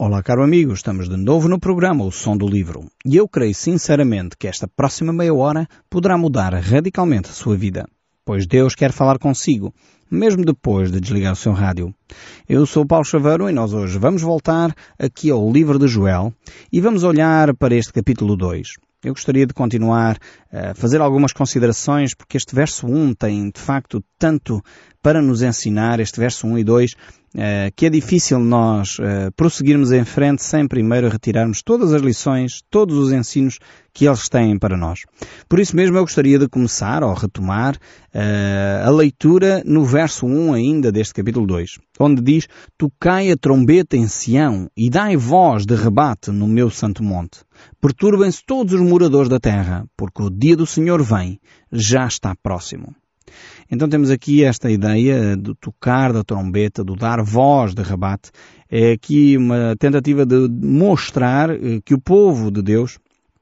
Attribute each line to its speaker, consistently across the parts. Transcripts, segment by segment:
Speaker 1: Olá, caro amigo, estamos de novo no programa O Som do Livro e eu creio sinceramente que esta próxima meia hora poderá mudar radicalmente a sua vida, pois Deus quer falar consigo, mesmo depois de desligar o seu rádio. Eu sou Paulo Chaveiro e nós hoje vamos voltar aqui ao livro de Joel e vamos olhar para este capítulo 2. Eu gostaria de continuar a fazer algumas considerações porque este verso 1 tem de facto tanto para nos ensinar, este verso 1 e 2, que é difícil nós prosseguirmos em frente sem primeiro retirarmos todas as lições, todos os ensinos que eles têm para nós. Por isso mesmo eu gostaria de começar ou retomar a leitura no verso 1 ainda deste capítulo 2, onde diz: "Tocai a trombeta em Sião e dai voz de rebate no meu santo monte. Perturbem-se todos os moradores da terra, porque o dia do Senhor vem, já está próximo." Então temos aqui esta ideia do tocar da trombeta, do dar voz de rebate. É aqui uma tentativa de mostrar que o povo de Deus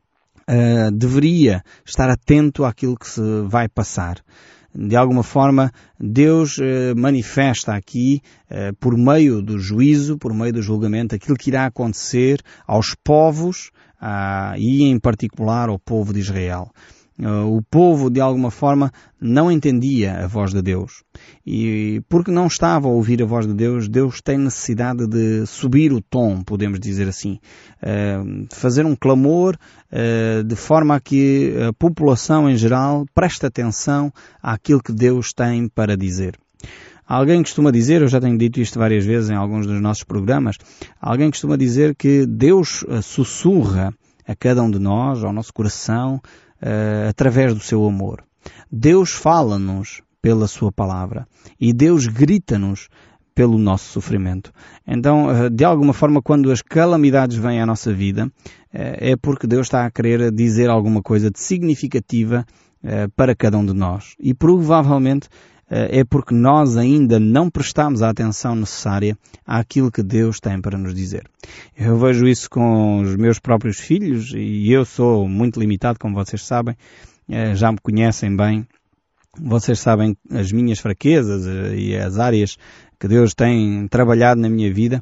Speaker 1: deveria estar atento àquilo que se vai passar. De alguma forma, Deus manifesta aqui, por meio do juízo, por meio do julgamento, aquilo que irá acontecer aos povos e em particular ao povo de Israel. O povo, de alguma forma, não entendia a voz de Deus. E porque não estava a ouvir a voz de Deus, Deus tem necessidade de subir o tom, podemos dizer assim. Fazer um clamor de forma a que a população em geral preste atenção àquilo que Deus tem para dizer. Alguém costuma dizer, eu já tenho dito isto várias vezes em alguns dos nossos programas, alguém costuma dizer que Deus sussurra a cada um de nós, ao nosso coração, através do seu amor. Deus fala-nos pela sua palavra e Deus grita-nos pelo nosso sofrimento. Então, de alguma forma, quando as calamidades vêm à nossa vida, é porque Deus está a querer dizer alguma coisa de significativa para cada um de nós. E provavelmente é porque nós ainda não prestamos a atenção necessária àquilo que Deus tem para nos dizer. Eu vejo isso com os meus próprios filhos e eu sou muito limitado, como vocês sabem, já me conhecem bem. Vocês sabem as minhas fraquezas e as áreas que Deus tem trabalhado na minha vida.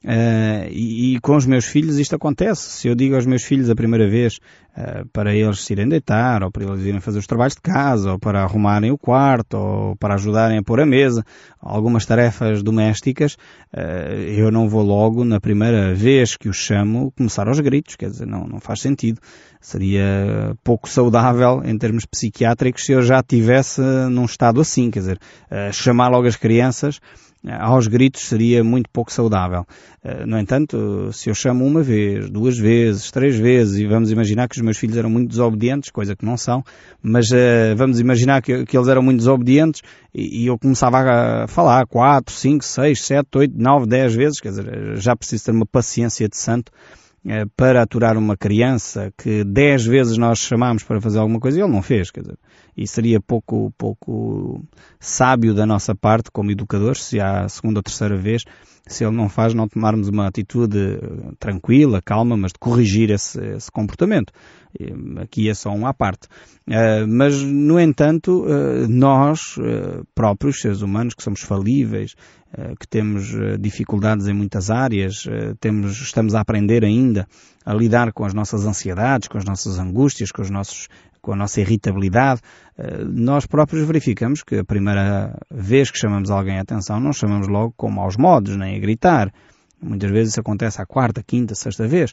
Speaker 1: E com os meus filhos isto acontece. Se eu digo aos meus filhos a primeira vez para eles se irem deitar, ou para eles irem fazer os trabalhos de casa, ou para arrumarem o quarto, ou para ajudarem a pôr a mesa, algumas tarefas domésticas, eu não vou logo, na primeira vez que os chamo, começar aos gritos. Quer dizer, não faz sentido. Seria pouco saudável em termos psiquiátricos se eu já estivesse num estado assim. Quer dizer, chamar logo as crianças aos gritos seria muito pouco saudável. No entanto, se eu chamo uma vez, duas vezes, três vezes, e vamos imaginar que os meus filhos eram muito desobedientes, coisa que não são, mas vamos imaginar que eles eram muito desobedientes e eu começava a falar 4, 5, 6, 7, 8, 9, 10 vezes, quer dizer, já preciso ter uma paciência de santo para aturar uma criança que 10 vezes nós chamámos para fazer alguma coisa e ele não fez, quer dizer, e seria pouco sábio da nossa parte como educadores, se à segunda ou terceira vez, se ele não faz, não tomarmos uma atitude tranquila, calma, mas de corrigir esse comportamento. Aqui é só um à parte. Mas, no entanto, nós próprios, seres humanos, que somos falíveis, que temos dificuldades em muitas áreas, estamos a aprender ainda a lidar com as nossas ansiedades, com as nossas angústias, com a nossa irritabilidade, nós próprios verificamos que a primeira vez que chamamos alguém a atenção, não chamamos logo com maus modos, nem a gritar. Muitas vezes isso acontece à quarta, quinta, sexta vez.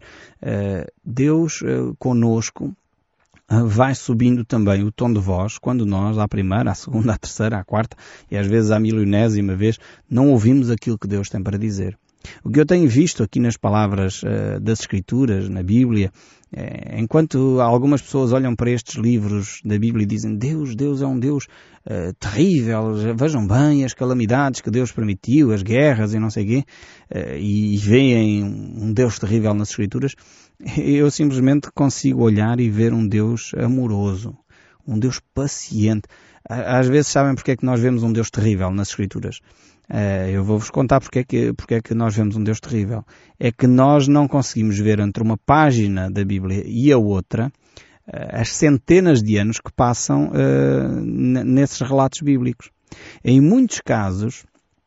Speaker 1: Deus conosco vai subindo também o tom de voz quando nós, à primeira, à segunda, à terceira, à quarta e às vezes à milionésima vez, não ouvimos aquilo que Deus tem para dizer. O que eu tenho visto aqui nas palavras das Escrituras, na Bíblia, enquanto algumas pessoas olham para estes livros da Bíblia e dizem Deus é um Deus terrível, vejam bem as calamidades que Deus permitiu, as guerras e não sei o quê, e veem um Deus terrível nas Escrituras, eu simplesmente consigo olhar e ver um Deus amoroso, um Deus paciente. Às vezes sabem porque é que nós vemos um Deus terrível nas Escrituras? Eu vou-vos contar porque é que nós vemos um Deus terrível. É que nós não conseguimos ver entre uma página da Bíblia e a outra as centenas de anos que passam nesses relatos bíblicos. Em muitos casos,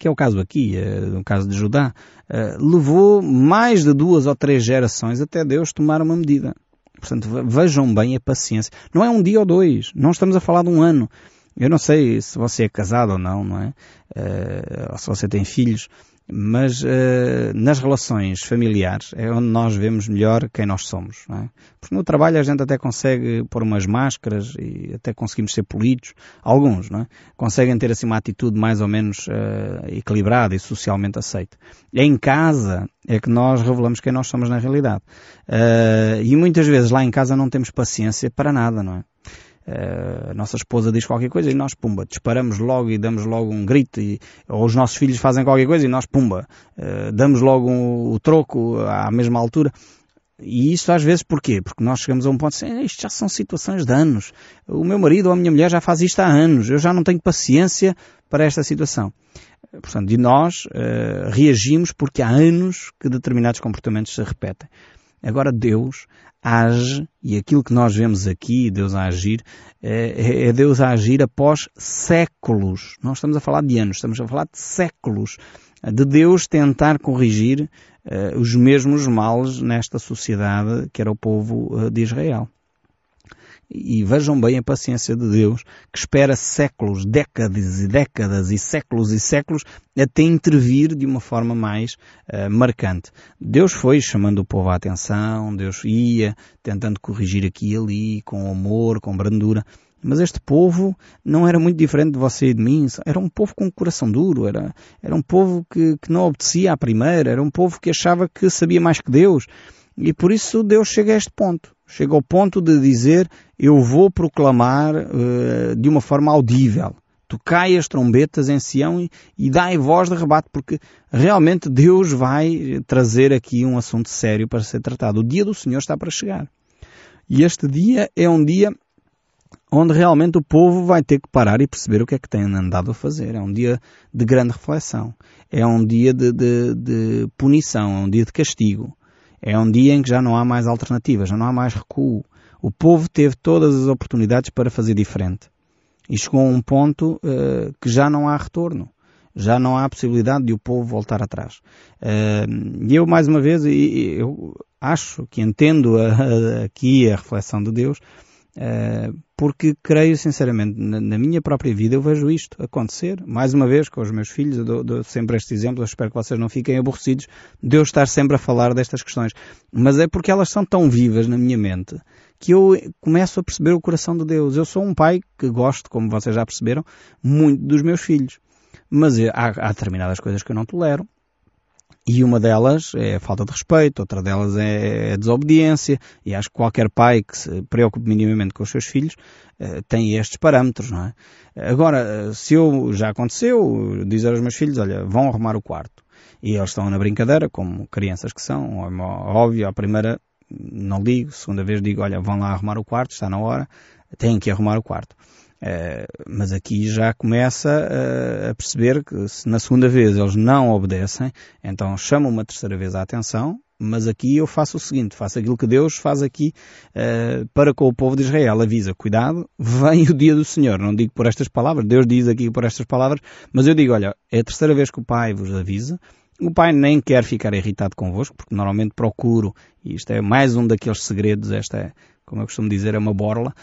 Speaker 1: que é o caso aqui, no caso de Judá, levou mais de 2 ou 3 gerações até Deus tomar uma medida. Portanto, vejam bem a paciência. Não é um dia ou 2, não estamos a falar de um ano. Eu não sei se você é casado ou não, não é? Ou se você tem filhos, mas nas relações familiares é onde nós vemos melhor quem nós somos, não é? Porque no trabalho a gente até consegue pôr umas máscaras e até conseguimos ser polidos. Alguns, não é? Conseguem ter assim uma atitude mais ou menos equilibrada e socialmente aceita. Em casa é que nós revelamos quem nós somos na realidade. E muitas vezes lá em casa não temos paciência para nada, não é? A nossa esposa diz qualquer coisa e nós, pumba, disparamos logo e damos logo um grito, ou os nossos filhos fazem qualquer coisa e nós, pumba, damos logo o troco à mesma altura. E isto às vezes porquê? Porque nós chegamos a um ponto assim, isto já são situações de anos. O meu marido ou a minha mulher já faz isto há anos. Eu já não tenho paciência para esta situação. Portanto, e nós reagimos porque há anos que determinados comportamentos se repetem. Agora Deus age, e aquilo que nós vemos aqui, Deus a agir, é Deus a agir após séculos. Não estamos a falar de anos, estamos a falar de séculos. De Deus tentar corrigir os mesmos males nesta sociedade que era o povo de Israel. E vejam bem a paciência de Deus, que espera séculos, décadas e décadas e séculos até intervir de uma forma mais marcante. Deus foi chamando o povo à atenção, Deus ia tentando corrigir aqui e ali, com amor, com brandura. Mas este povo não era muito diferente de você e de mim. Era um povo com coração duro, era um povo que não obedecia à primeira, era um povo que achava que sabia mais que Deus. E por isso Deus chega a este ponto. Chega ao ponto de dizer, eu vou proclamar de uma forma audível. Tocai as trombetas em Sião e dai voz de rebate, porque realmente Deus vai trazer aqui um assunto sério para ser tratado. O dia do Senhor está para chegar. E este dia é um dia onde realmente o povo vai ter que parar e perceber o que é que tem andado a fazer. É um dia de grande reflexão. É um dia de punição, é um dia de castigo. É um dia em que já não há mais alternativas, já não há mais recuo. O povo teve todas as oportunidades para fazer diferente. E chegou a um ponto que já não há retorno. Já não há possibilidade de o povo voltar atrás. E eu, mais uma vez, eu acho que entendo aqui a reflexão de Deus, porque creio sinceramente, na minha própria vida eu vejo isto acontecer, mais uma vez com os meus filhos, eu dou sempre estes exemplos, eu espero que vocês não fiquem aborrecidos de eu estar sempre a falar destas questões, mas é porque elas são tão vivas na minha mente que eu começo a perceber o coração de Deus. Eu sou um pai que gosto, como vocês já perceberam, muito dos meus filhos, mas há determinadas coisas que eu não tolero. E uma delas é a falta de respeito, outra delas é a desobediência, e acho que qualquer pai que se preocupe minimamente com os seus filhos tem estes parâmetros, não é? Agora, se já aconteceu dizer aos meus filhos, olha, vão arrumar o quarto, e eles estão na brincadeira, como crianças que são, óbvio, à primeira não ligo, segunda vez digo, olha, vão lá arrumar o quarto, está na hora, têm que arrumar o quarto. Mas aqui já começa a perceber que se na segunda vez eles não obedecem, então chamam uma terceira vez a atenção, mas aqui eu faço o seguinte, faço aquilo que Deus faz aqui para com o povo de Israel, avisa, cuidado, vem o dia do Senhor, não digo por estas palavras, Deus diz aqui por estas palavras, mas eu digo, olha, é a terceira vez que o Pai vos avisa, o Pai nem quer ficar irritado convosco, porque normalmente procuro, e isto é mais um daqueles segredos, como eu costumo dizer, é uma borla,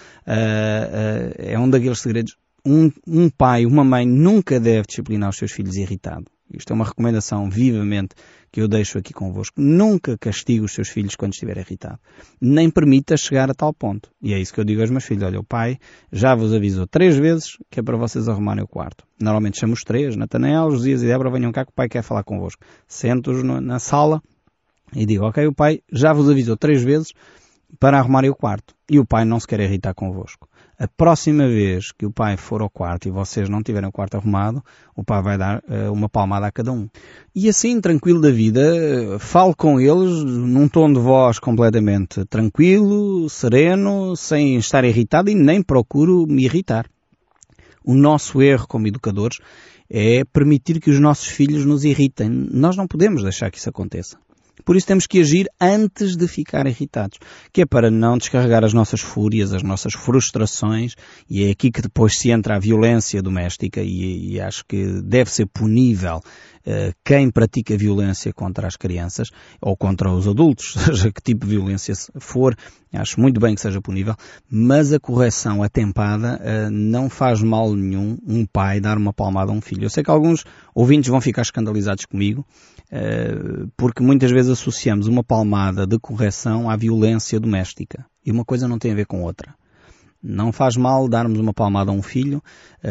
Speaker 1: é um daqueles segredos. Um pai, uma mãe nunca deve disciplinar os seus filhos irritado. Isto é uma recomendação vivamente que eu deixo aqui convosco. Nunca castigue os seus filhos quando estiver irritado. Nem permita chegar a tal ponto. E é isso que eu digo aos meus filhos. Olha, o pai já vos avisou 3 vezes que é para vocês arrumarem o quarto. Normalmente chamo os 3, Natanael, Josias e Débora, venham cá que o pai quer falar convosco. Sento-os na sala e digo, ok, o pai já vos avisou 3 vezes para arrumarem o quarto. E o pai não se quer irritar convosco. A próxima vez que o pai for ao quarto e vocês não tiverem o quarto arrumado, o pai vai dar uma palmada a cada um. E assim, tranquilo da vida, falo com eles num tom de voz completamente tranquilo, sereno, sem estar irritado e nem procuro me irritar. O nosso erro como educadores é permitir que os nossos filhos nos irritem. Nós não podemos deixar que isso aconteça. Por isso temos que agir antes de ficar irritados, que é para não descarregar as nossas fúrias, as nossas frustrações, e é aqui que depois se entra a violência doméstica e acho que deve ser punível quem pratica violência contra as crianças ou contra os adultos, seja que tipo de violência for, acho muito bem que seja punível, mas a correção atempada não faz mal nenhum um pai dar uma palmada a um filho. Eu sei que alguns ouvintes vão ficar escandalizados comigo, porque muitas vezes associamos uma palmada de correção à violência doméstica. E uma coisa não tem a ver com outra. Não faz mal darmos uma palmada a um filho,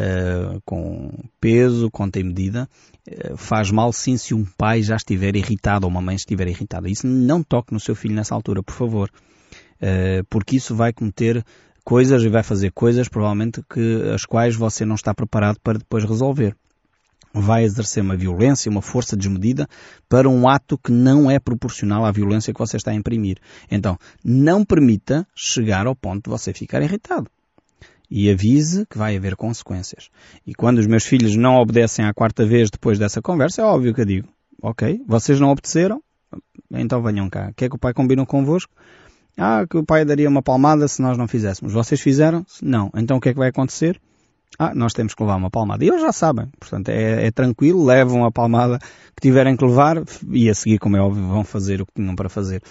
Speaker 1: com peso, conta e medida. Faz mal sim se um pai já estiver irritado ou uma mãe estiver irritada. Isso não toque no seu filho nessa altura, por favor. Porque isso vai cometer coisas e vai fazer coisas provavelmente as quais você não está preparado para depois resolver. Vai exercer uma violência, uma força desmedida para um ato que não é proporcional à violência que você está a imprimir. Então, não permita chegar ao ponto de você ficar irritado. E avise que vai haver consequências. E quando os meus filhos não obedecem à quarta vez depois dessa conversa, é óbvio que eu digo, ok, vocês não obedeceram, então venham cá. Quer que o pai combine convosco? Que o pai daria uma palmada se nós não fizéssemos. Vocês fizeram? Não. Então o que é que vai acontecer? Nós temos que levar uma palmada. E eles já sabem. Portanto, é tranquilo, levam a palmada que tiverem que levar e a seguir, como é óbvio, vão fazer o que tinham para fazer.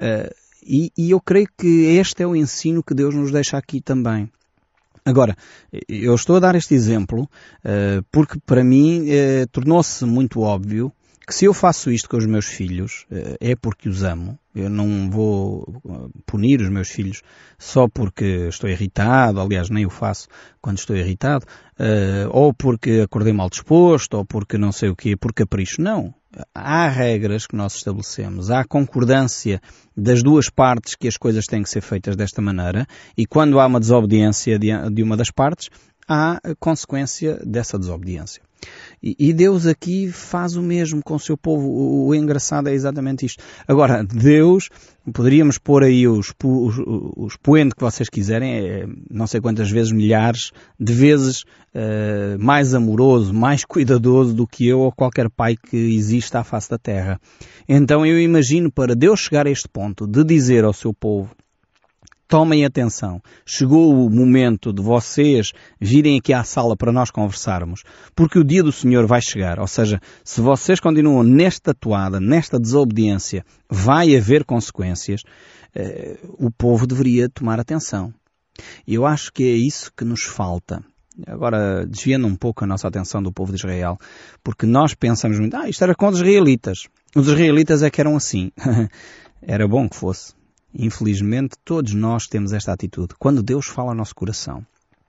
Speaker 1: E eu creio que este é o ensino que Deus nos deixa aqui também. Agora, eu estou a dar este exemplo porque para mim tornou-se muito óbvio que se eu faço isto com os meus filhos é porque os amo. Eu não vou punir os meus filhos só porque estou irritado, aliás nem o faço quando estou irritado, ou porque acordei mal disposto, ou porque não sei o quê, por capricho. Não. Há regras que nós estabelecemos, há concordância das duas partes que as coisas têm que ser feitas desta maneira, e quando há uma desobediência de uma das partes, há a consequência dessa desobediência. E Deus aqui faz o mesmo com o seu povo. O engraçado é exatamente isto. Agora, Deus, poderíamos pôr aí os poentes que vocês quiserem, não sei quantas vezes, milhares de vezes, mais amoroso, mais cuidadoso do que eu ou qualquer pai que exista à face da terra. Então eu imagino, para Deus chegar a este ponto de dizer ao seu povo, tomem atenção, chegou o momento de vocês virem aqui à sala para nós conversarmos, porque o dia do Senhor vai chegar. Ou seja, se vocês continuam nesta toada, nesta desobediência, vai haver consequências, o povo deveria tomar atenção. E eu acho que é isso que nos falta. Agora, desviando um pouco a nossa atenção do povo de Israel, porque nós pensamos muito, isto era com os israelitas. Os israelitas é que eram assim. Era bom que fosse. Infelizmente, todos nós temos esta atitude. Quando Deus fala ao nosso coração,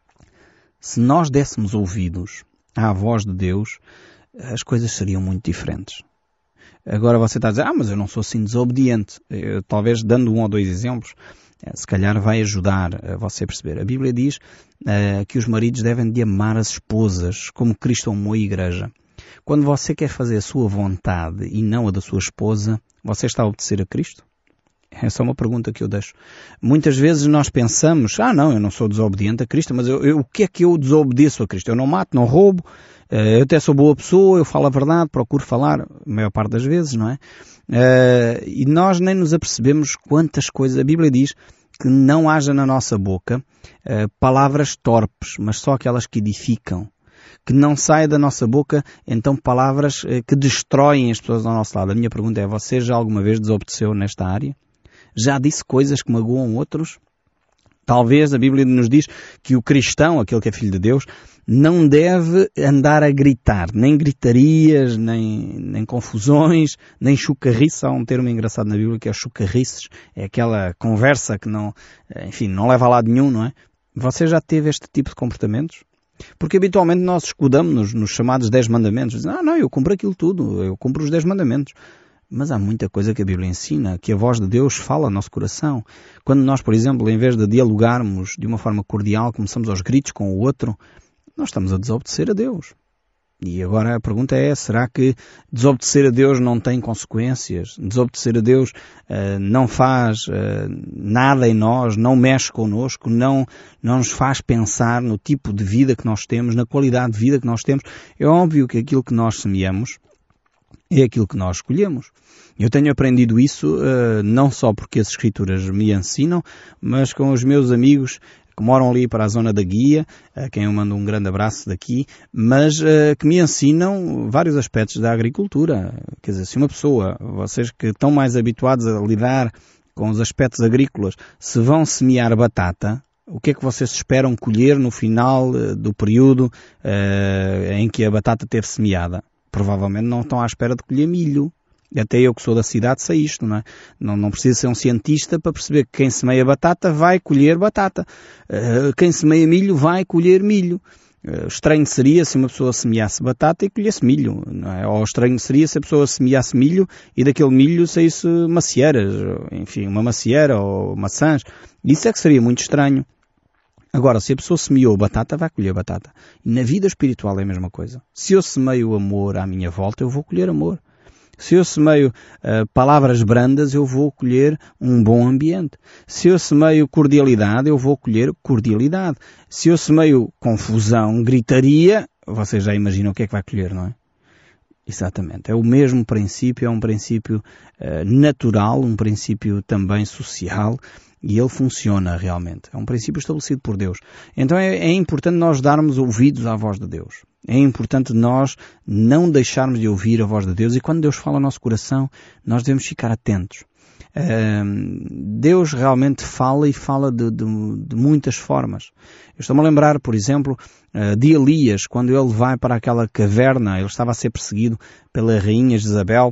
Speaker 1: se nós dessemos ouvidos à voz de Deus, as coisas seriam muito diferentes. Agora você está a dizer, mas eu não sou assim desobediente. Talvez dando 1 ou 2 exemplos, se calhar vai ajudar a você a perceber. A Bíblia diz que os maridos devem de amar as esposas como Cristo amou a igreja. Quando você quer fazer a sua vontade e não a da sua esposa, você está a obedecer a Cristo? É só uma pergunta que eu deixo. Muitas vezes nós pensamos, não, eu não sou desobediente a Cristo, mas o que é que eu desobedeço a Cristo? Eu não mato, não roubo, eu até sou boa pessoa, eu falo a verdade, procuro falar, a maior parte das vezes, não é? E nós nem nos apercebemos quantas coisas. A Bíblia diz que não haja na nossa boca palavras torpes, mas só aquelas que edificam. Que não saia da nossa boca, então, palavras que destroem as pessoas ao nosso lado. A minha pergunta é, você já alguma vez desobedeceu nesta área? Já disse coisas que magoam outros? Talvez a Bíblia nos diz que o cristão, aquele que é filho de Deus, não deve andar a gritar, nem gritarias, nem confusões, nem chucarriça. Há um termo engraçado na Bíblia que é chucarrices, é aquela conversa que não leva a lado nenhum, não é? Você já teve este tipo de comportamentos? Porque habitualmente nós escudamos-nos nos chamados 10 mandamentos. Dizemos, eu cumpro aquilo tudo, eu cumpro os 10 mandamentos. Mas há muita coisa que a Bíblia ensina, que a voz de Deus fala ao nosso coração. Quando nós, por exemplo, em vez de dialogarmos de uma forma cordial, começamos aos gritos com o outro, nós estamos a desobedecer a Deus. E agora a pergunta é, será que desobedecer a Deus não tem consequências? Desobedecer a Deus não faz nada em nós, não mexe connosco, não nos faz pensar no tipo de vida que nós temos, na qualidade de vida que nós temos? É óbvio que aquilo que nós semeamos é aquilo que nós escolhemos. Eu tenho aprendido isso não só porque as Escrituras me ensinam, mas com os meus amigos que moram ali para a zona da Guia, a quem eu mando um grande abraço daqui, mas que me ensinam vários aspectos da agricultura. Quer dizer, se uma pessoa, vocês que estão mais habituados a lidar com os aspectos agrícolas, se vão semear batata, o que é que vocês esperam colher no final do período em que a batata teve semeada? Provavelmente não estão à espera de colher milho. Até eu que sou da cidade sei isto, não é? Não precisa ser um cientista para perceber que quem semeia batata vai colher batata. Quem semeia milho vai colher milho. Estranho seria se uma pessoa semeasse batata e colhesse milho, não é? Ou estranho seria se a pessoa semeasse milho e daquele milho saísse macieiras, enfim, uma macieira ou maçãs. Isso é que seria muito estranho. Agora, se a pessoa semeou batata, vai colher batata. E na vida espiritual é a mesma coisa. Se eu semeio amor à minha volta, eu vou colher amor. Se eu semeio palavras brandas, eu vou colher um bom ambiente. Se eu semeio cordialidade, eu vou colher cordialidade. Se eu semeio confusão, gritaria, vocês já imaginam o que é que vai colher, não é? Exatamente. É o mesmo princípio, é um princípio natural, um princípio também social, e ele funciona realmente. É um princípio estabelecido por Deus. Então é importante nós darmos ouvidos à voz de Deus. É importante nós não deixarmos de ouvir a voz de Deus, e quando Deus fala ao nosso coração, nós devemos ficar atentos. Deus realmente fala e fala de muitas formas. Eu estou-me a lembrar, por exemplo, de Elias, quando ele vai para aquela caverna, ele estava a ser perseguido pela rainha Jezabel,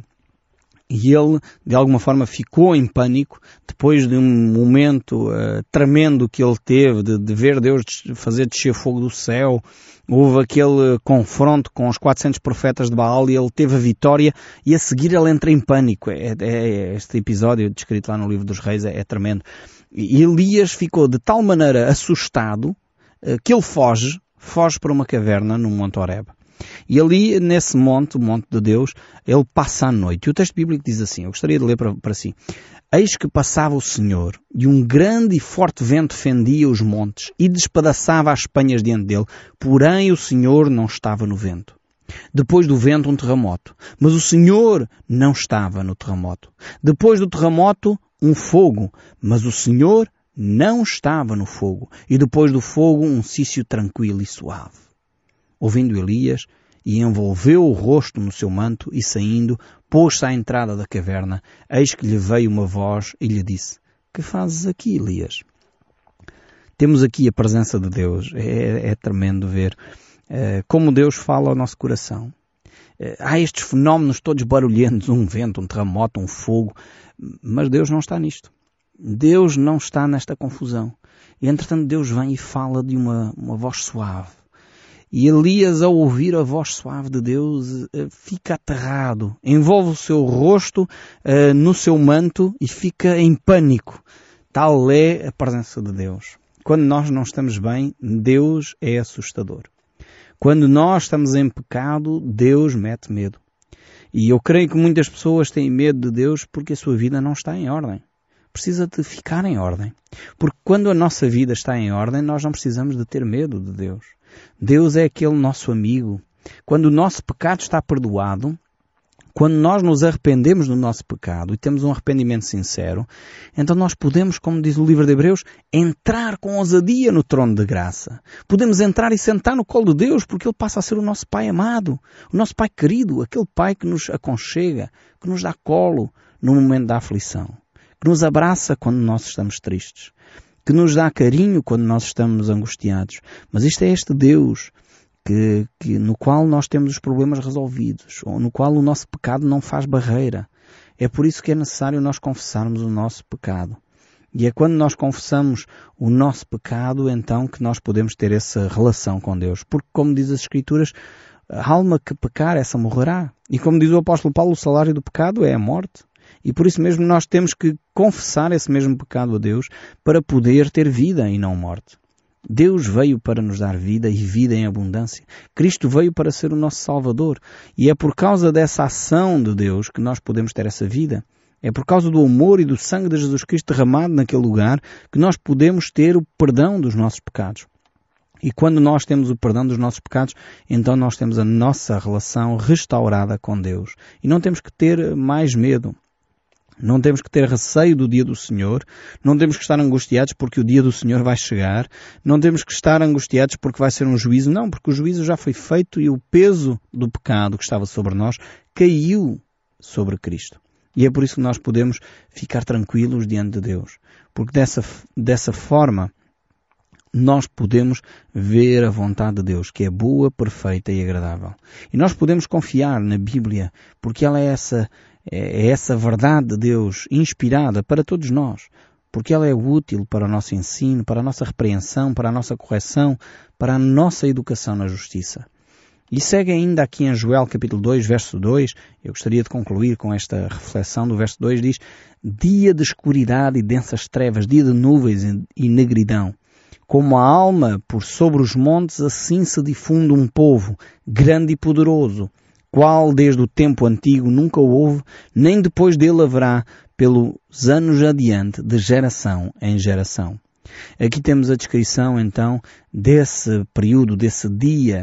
Speaker 1: e ele, de alguma forma, ficou em pânico depois de um momento tremendo que ele teve de ver Deus fazer descer fogo do céu. Houve aquele confronto com os 400 profetas de Baal e ele teve a vitória, e a seguir ele entra em pânico. Este episódio descrito lá no livro dos Reis é tremendo. E Elias ficou de tal maneira assustado que ele foge para uma caverna no Monte Horebe. E ali, nesse monte, o monte de Deus, ele passa a noite. E o texto bíblico diz assim, eu gostaria de ler para si. Eis que passava o Senhor, e um grande e forte vento fendia os montes, e despedaçava as penhas diante dele, porém o Senhor não estava no vento. Depois do vento, um terremoto, mas o Senhor não estava no terremoto. Depois do terremoto, um fogo, mas o Senhor não estava no fogo. E depois do fogo, um cício tranquilo e suave. Ouvindo Elias, e envolveu o rosto no seu manto, e saindo, pôs-se à entrada da caverna. Eis que lhe veio uma voz e lhe disse, que fazes aqui, Elias? Temos aqui a presença de Deus. É tremendo ver como Deus fala ao nosso coração. Há estes fenómenos todos barulhentos, um vento, um terremoto, um fogo, mas Deus não está nisto. Deus não está nesta confusão. E entretanto Deus vem e fala de uma voz suave. E Elias, ao ouvir a voz suave de Deus, fica aterrado, envolve o seu rosto no seu manto e fica em pânico. Tal é a presença de Deus. Quando nós não estamos bem, Deus é assustador. Quando nós estamos em pecado, Deus mete medo. E eu creio que muitas pessoas têm medo de Deus porque a sua vida não está em ordem. Precisa de ficar em ordem. Porque quando a nossa vida está em ordem, nós não precisamos de ter medo de Deus. Deus é aquele nosso amigo. Quando o nosso pecado está perdoado, quando nós nos arrependemos do nosso pecado e temos um arrependimento sincero, então nós podemos, como diz o livro de Hebreus, entrar com ousadia no trono de graça. Podemos entrar e sentar no colo de Deus, porque Ele passa a ser o nosso Pai amado, o nosso Pai querido, aquele Pai que nos aconchega, que nos dá colo no momento da aflição, que nos abraça quando nós estamos tristes, que nos dá carinho quando nós estamos angustiados. Mas isto é este Deus no qual nós temos os problemas resolvidos, ou no qual o nosso pecado não faz barreira. É por isso que é necessário nós confessarmos o nosso pecado. E é quando nós confessamos o nosso pecado, então, que nós podemos ter essa relação com Deus. Porque, como diz as Escrituras, a alma que pecar, essa morrerá. E como diz o apóstolo Paulo, o salário do pecado é a morte. E por isso mesmo nós temos que confessar esse mesmo pecado a Deus para poder ter vida e não morte. Deus veio para nos dar vida e vida em abundância. Cristo veio para ser o nosso Salvador. E é por causa dessa ação de Deus que nós podemos ter essa vida. É por causa do amor e do sangue de Jesus Cristo derramado naquele lugar que nós podemos ter o perdão dos nossos pecados. E quando nós temos o perdão dos nossos pecados, então nós temos a nossa relação restaurada com Deus. E não temos que ter mais medo. Não temos que ter receio do dia do Senhor. Não temos que estar angustiados porque o dia do Senhor vai chegar. Não temos que estar angustiados porque vai ser um juízo. Não, porque o juízo já foi feito e o peso do pecado que estava sobre nós caiu sobre Cristo. E é por isso que nós podemos ficar tranquilos diante de Deus. Porque dessa forma nós podemos ver a vontade de Deus, que é boa, perfeita e agradável. E nós podemos confiar na Bíblia, porque ela é essa verdade de Deus inspirada para todos nós. Porque ela é útil para o nosso ensino, para a nossa repreensão, para a nossa correção, para a nossa educação na justiça. E segue ainda aqui em Joel capítulo 2, verso 2, eu gostaria de concluir com esta reflexão do verso 2, diz: dia de escuridade e densas trevas, dia de nuvens e negridão. Como a alma por sobre os montes, assim se difunde um povo, grande e poderoso, qual desde o tempo antigo nunca houve, nem depois dele haverá, pelos anos adiante, de geração em geração. Aqui temos a descrição, então, desse período, desse dia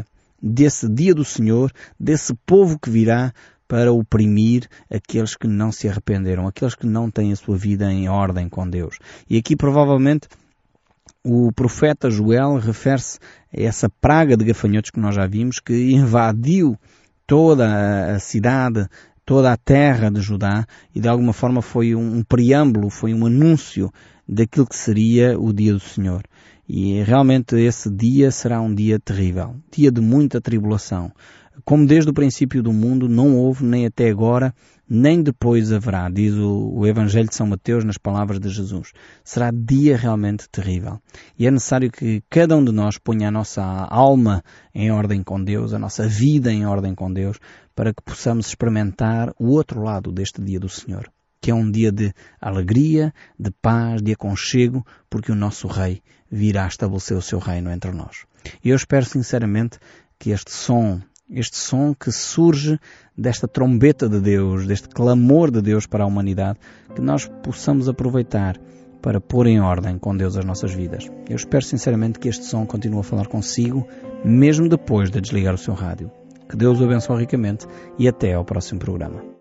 Speaker 1: do Senhor, desse povo que virá para oprimir aqueles que não se arrependeram, aqueles que não têm a sua vida em ordem com Deus. E aqui, provavelmente, o profeta Joel refere-se a essa praga de gafanhotos que nós já vimos, que invadiu toda a cidade, toda a terra de Judá, e de alguma forma foi um preâmbulo, foi um anúncio daquilo que seria o dia do Senhor. E realmente esse dia será um dia terrível, dia de muita tribulação. Como desde o princípio do mundo não houve, nem até agora, nem depois haverá, diz o Evangelho de São Mateus nas palavras de Jesus. Será dia realmente terrível. E é necessário que cada um de nós ponha a nossa alma em ordem com Deus, a nossa vida em ordem com Deus, para que possamos experimentar o outro lado deste dia do Senhor, que é um dia de alegria, de paz, de aconchego, porque o nosso Rei virá estabelecer o seu reino entre nós. E eu espero sinceramente que este som que surge desta trombeta de Deus, deste clamor de Deus para a humanidade, que nós possamos aproveitar para pôr em ordem com Deus as nossas vidas. Eu espero sinceramente que este som continue a falar consigo, mesmo depois de desligar o seu rádio. Que Deus o abençoe ricamente e até ao próximo programa.